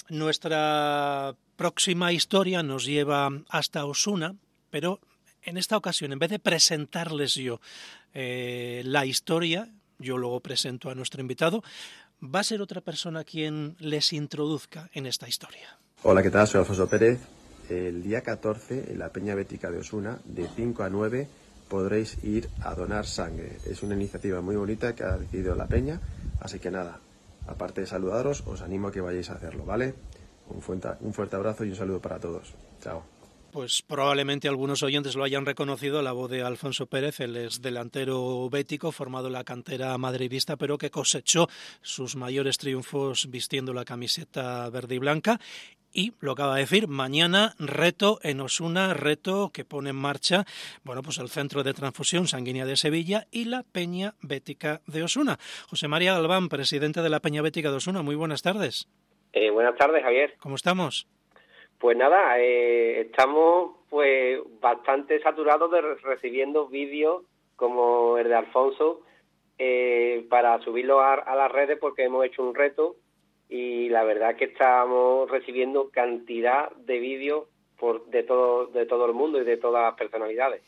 Nuestra próxima historia nos lleva hasta Osuna, pero en esta ocasión, en vez de presentarles yo la historia, yo luego presento a nuestro invitado, va a ser otra persona quien les introduzca en esta historia. Hola, ¿qué tal? Soy Alfonso Pérez. El día 14, en la Peña Bética de Osuna, de 5 a 9, podréis ir a donar sangre. Es una iniciativa muy bonita que ha decidido la Peña, así que nada, aparte de saludaros, os animo a que vayáis a hacerlo, ¿vale? Un fuerte abrazo y un saludo para todos. Chao. Pues probablemente algunos oyentes lo hayan reconocido, la voz de Alfonso Pérez. Él es delantero bético, formado en la cantera madridista, pero que cosechó sus mayores triunfos vistiendo la camiseta verde y blanca. Y lo acaba de decir, mañana reto en Osuna, reto que pone en marcha, bueno, pues el Centro de Transfusión Sanguínea de Sevilla y la Peña Bética de Osuna. José María Galván, presidente de la Peña Bética de Osuna, muy buenas tardes. Buenas tardes, Javier. ¿Cómo estamos? Pues nada, estamos pues bastante saturados de recibiendo vídeos como el de Alfonso para subirlo a las redes, porque hemos hecho un reto y la verdad es que estamos recibiendo cantidad de vídeos de todo el mundo y de todas las personalidades.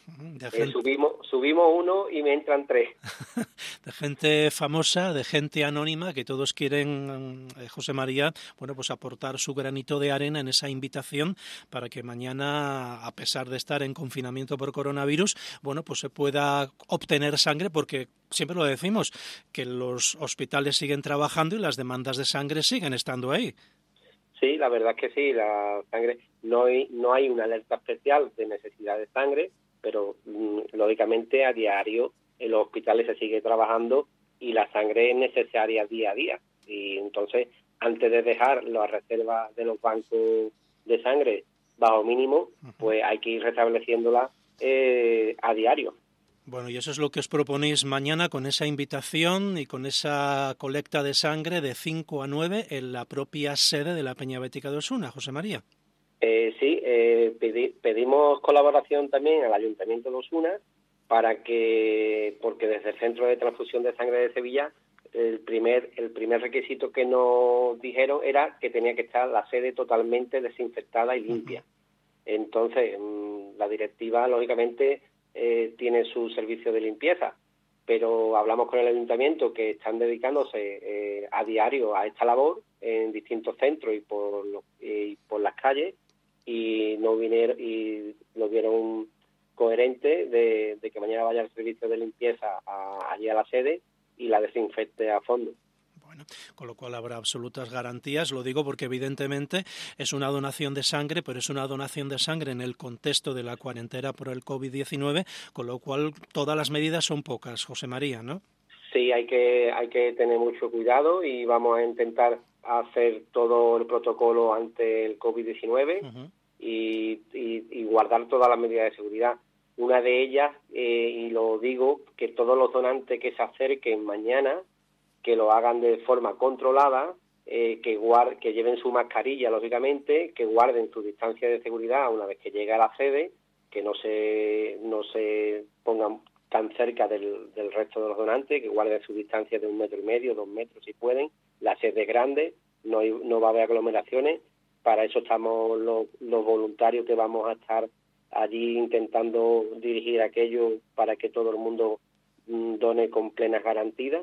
Subimos uno y me entran 3. De gente famosa, de gente anónima, que todos quieren, José María, bueno, pues aportar su granito de arena en esa invitación para que mañana, a pesar de estar en confinamiento por coronavirus, bueno, pues se pueda obtener sangre, porque siempre lo decimos, que los hospitales siguen trabajando y las demandas de sangre siguen estando ahí. Sí, la verdad es que sí, la sangre, no hay una alerta especial de necesidad de sangre, pero lógicamente a diario en los hospitales se sigue trabajando y la sangre es necesaria día a día. Y entonces, antes de dejar las reservas de los bancos de sangre bajo mínimo, pues hay que ir restableciéndola a diario. Bueno, y eso es lo que os proponéis mañana con esa invitación y con esa colecta de sangre de 5 a 9 en la propia sede de la Peña Bética de Osuna, José María. Sí, pedimos colaboración también al Ayuntamiento de Osuna porque desde el Centro de Transfusión de Sangre de Sevilla el primer requisito que nos dijeron era que tenía que estar la sede totalmente desinfectada y limpia. Entonces, la directiva, lógicamente, tiene su servicio de limpieza, pero hablamos con el ayuntamiento que están dedicándose a diario a esta labor en distintos centros y por las calles, y lo vieron coherente de que mañana vaya el servicio de limpieza allí a la sede y la desinfecte a fondo. Bueno, con lo cual habrá absolutas garantías. Lo digo porque evidentemente es una donación de sangre, pero es una donación de sangre en el contexto de la cuarentena por el COVID-19, con lo cual todas las medidas son pocas, José María, ¿no? Sí, hay que tener mucho cuidado y vamos a intentar hacer todo el protocolo ante el COVID-19 y guardar todas las medidas de seguridad. Una de ellas, y lo digo, que todos los donantes que se acerquen mañana, que lo hagan de forma controlada, que lleven su mascarilla, lógicamente, que guarden su distancia de seguridad una vez que llegue a la sede, que no se pongan tan cerca del resto de los donantes, que guarden su distancia de 1,5 metros, 2 metros si pueden. La sede es grande, no va a haber aglomeraciones. Para eso estamos los voluntarios que vamos a estar allí intentando dirigir aquello para que todo el mundo done con plenas garantías.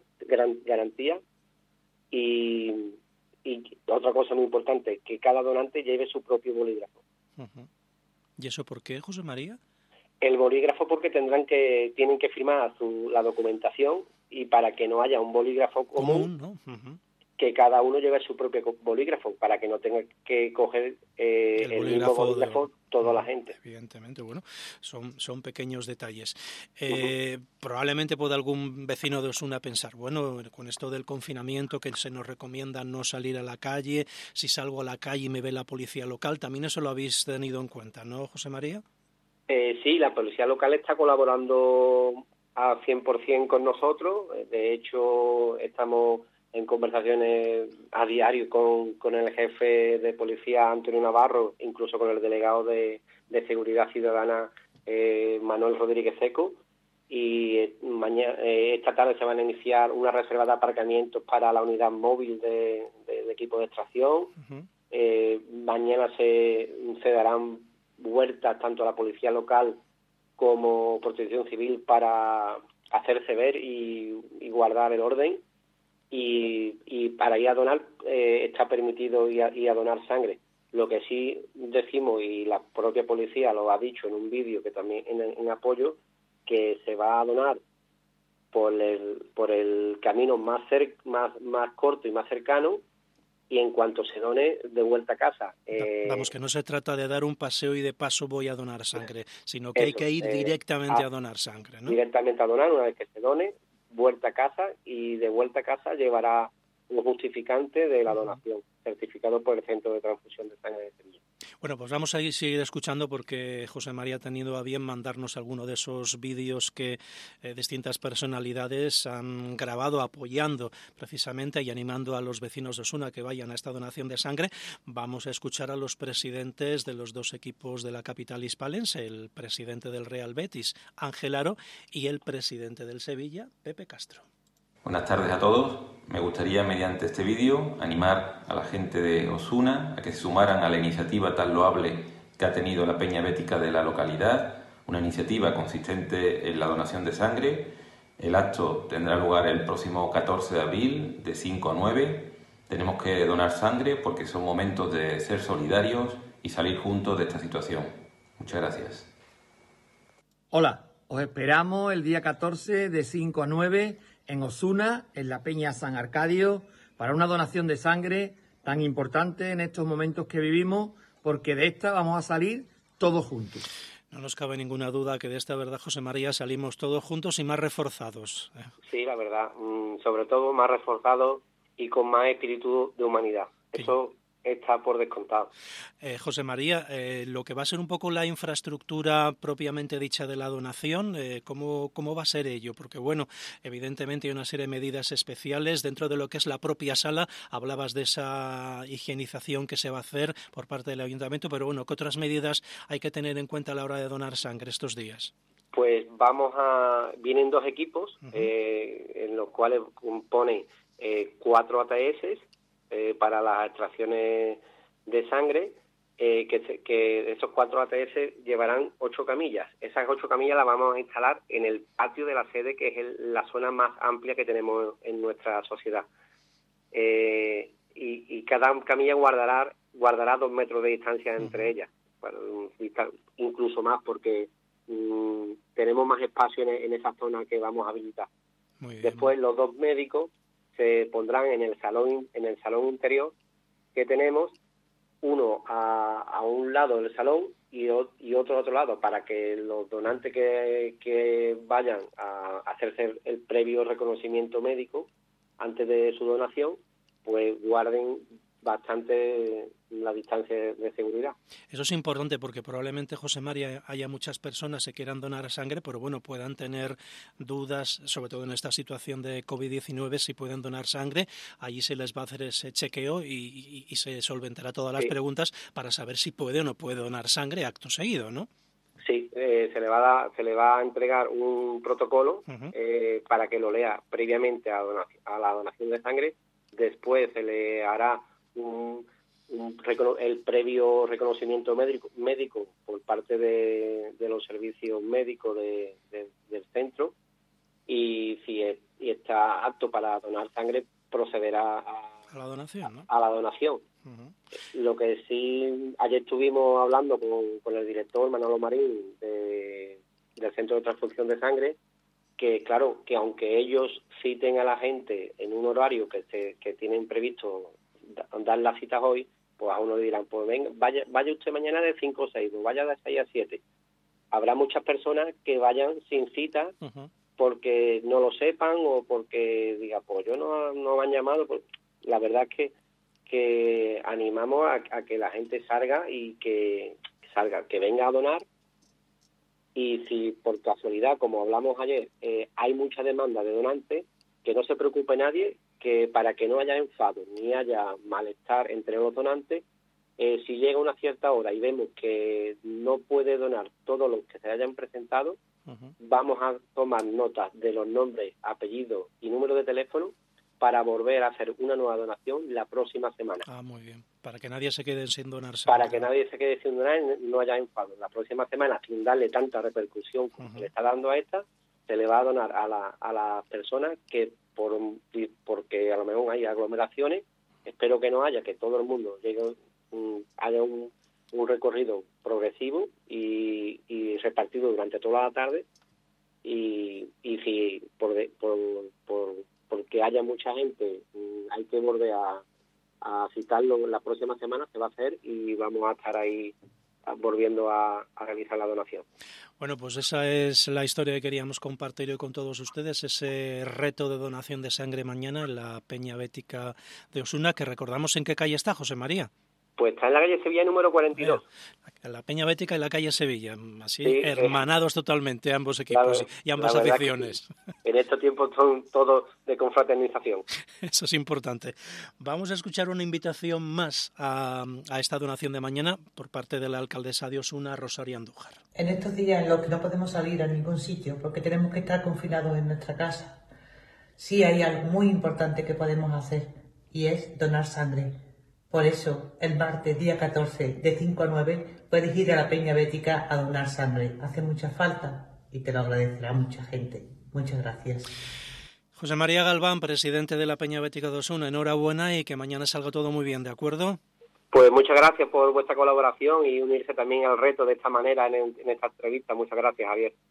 Y otra cosa muy importante, que cada donante lleve su propio bolígrafo. ¿Y eso por qué, José María? El bolígrafo porque tienen que firmar la documentación, y para que no haya un bolígrafo común, ¿no? Que cada uno lleve su propio bolígrafo, para que no tenga que coger el mismo bolígrafo toda la gente. Evidentemente, bueno, son pequeños detalles. Probablemente pueda algún vecino de Osuna pensar, bueno, con esto del confinamiento que se nos recomienda no salir a la calle, si salgo a la calle y me ve la policía local, también eso lo habéis tenido en cuenta, ¿no, José María? Sí, la policía local está colaborando a 100% con nosotros. De hecho, estamos en conversaciones a diario con el jefe de policía, Antonio Navarro, incluso con el delegado de Seguridad Ciudadana, Manuel Rodríguez Seco, y esta tarde se van a iniciar una reserva de aparcamientos para la unidad móvil de equipo de extracción. Mañana se darán vueltas tanto a la policía local como Protección Civil para hacerse ver y guardar el orden, y para ir a donar está permitido ir a donar sangre. Lo que sí decimos, y la propia policía lo ha dicho en un vídeo que también en apoyo, que se va a donar por el camino más corto y más cercano, y en cuanto se done, de vuelta a casa. Vamos, que no se trata de dar un paseo y de paso voy a donar sangre, sino que hay que ir directamente a donar sangre, ¿no? Directamente a donar, una vez que se done, vuelta a casa, y de vuelta a casa llevará un justificante de la donación, certificado por el Centro de Transfusión de Sangre de Sevilla. Bueno, pues vamos a seguir escuchando, porque José María ha tenido a bien mandarnos alguno de esos vídeos que distintas personalidades han grabado apoyando precisamente y animando a los vecinos de Osuna que vayan a esta donación de sangre. Vamos a escuchar a los presidentes de los dos equipos de la capital hispalense, el presidente del Real Betis, Ángel Aro, y el presidente del Sevilla, Pepe Castro. Buenas tardes a todos. Me gustaría, mediante este vídeo, animar a la gente de Osuna a que se sumaran a la iniciativa tan loable que ha tenido la Peña Bética de la localidad, una iniciativa consistente en la donación de sangre. El acto tendrá lugar el próximo 14 de abril, de 5 a 9. Tenemos que donar sangre porque son momentos de ser solidarios y salir juntos de esta situación. Muchas gracias. Hola, os esperamos el día 14 de 5 a 9 en Osuna, en la Peña San Arcadio, para una donación de sangre tan importante en estos momentos que vivimos, porque de esta vamos a salir todos juntos. No nos cabe ninguna duda que de esta, verdad, José María, salimos todos juntos y más reforzados. Sí, la verdad, sobre todo más reforzados y con más espíritu de humanidad. Sí. Eso está por descontado. José María, lo que va a ser un poco la infraestructura propiamente dicha de la donación, ¿cómo va a ser ello? Porque, bueno, evidentemente hay una serie de medidas especiales dentro de lo que es la propia sala. Hablabas de esa higienización que se va a hacer por parte del ayuntamiento, pero, bueno, ¿qué otras medidas hay que tener en cuenta a la hora de donar sangre estos días? Pues vienen dos equipos, en los cuales componen 4 ATS, para las extracciones de sangre, que esos 4 ATS llevarán 8 camillas. Esas 8 camillas las vamos a instalar en el patio de la sede, que es la zona más amplia que tenemos en nuestra sociedad. Y cada camilla guardará 2 metros de distancia entre ellas, incluso más, porque tenemos más espacio en esa zona que vamos a habilitar. Muy bien. Después los 2 médicos se pondrán en el salón interior que tenemos, uno a un lado del salón y otro a otro lado, para que los donantes que vayan a hacerse el previo reconocimiento médico antes de su donación, pues guarden bastante la distancia de seguridad. Eso es importante, porque probablemente, José María, haya muchas personas que quieran donar sangre, pero bueno, puedan tener dudas, sobre todo en esta situación de COVID-19, si pueden donar sangre. Allí se les va a hacer ese chequeo y se solventará todas las preguntas para saber si puede o no puede donar sangre acto seguido, ¿no? Sí, se le va a entregar un protocolo para que lo lea previamente a la donación de sangre. Después se le hará el previo reconocimiento médico por parte de los servicios médicos del centro, y si está apto para donar sangre, procederá a la donación, ¿no? A la donación. Lo que sí, ayer estuvimos hablando con el director Manolo Marín del Centro de Transfusión de Sangre, que claro, que aunque ellos citen a la gente en un horario que tienen previsto dar las citas hoy, pues a uno le dirán, pues venga, vaya usted mañana de 5 o 6, pues vaya de 6 a 7. Habrá muchas personas que vayan sin cita porque no lo sepan, o porque diga, pues yo no me han llamado. Pues la verdad es que animamos a que la gente salga y que venga a donar. Y si por casualidad, como hablamos ayer, hay mucha demanda de donantes, que no se preocupe nadie, que para que no haya enfado ni haya malestar entre los donantes, si llega una cierta hora y vemos que no puede donar todos los que se hayan presentado, vamos a tomar notas de los nombres, apellidos y número de teléfono para volver a hacer una nueva donación la próxima semana. Muy bien. para que nadie se quede sin donar sangre. Para que nadie se quede sin donar y no haya enfado. La próxima semana, sin darle tanta repercusión como se le está dando a esta, se le va a donar a las personas que porque a lo mejor hay aglomeraciones, espero que no haya, que todo el mundo haya un recorrido progresivo y repartido durante toda la tarde, y si porque haya mucha gente hay que volver a citarlo la próxima semana, se va a hacer y vamos a estar ahí volviendo a realizar la donación. Bueno, pues esa es la historia que queríamos compartir hoy con todos ustedes, ese reto de donación de sangre mañana en la Peña Bética de Osuna, que recordamos en qué calle está, José María. Pues está en la calle Sevilla número 42. La Peña Bética y la calle Sevilla, así sí, hermanados totalmente ambos equipos y ambas aficiones. En estos tiempos son todos de confraternización. Eso es importante. Vamos a escuchar una invitación más a esta donación de mañana por parte de la alcaldesa de Osuna, Rosario Andújar. En estos días en los que no podemos salir a ningún sitio porque tenemos que estar confinados en nuestra casa, sí hay algo muy importante que podemos hacer y es donar sangre. Por eso, el martes, día 14, de 5 a 9, puedes ir a la Peña Bética a donar sangre. Hace mucha falta y te lo agradecerá mucha gente. Muchas gracias. José María Galván, presidente de la Peña Bética de Osuna, enhorabuena y que mañana salga todo muy bien, ¿de acuerdo? Pues muchas gracias por vuestra colaboración y unirse también al reto de esta manera en esta entrevista. Muchas gracias, Javier.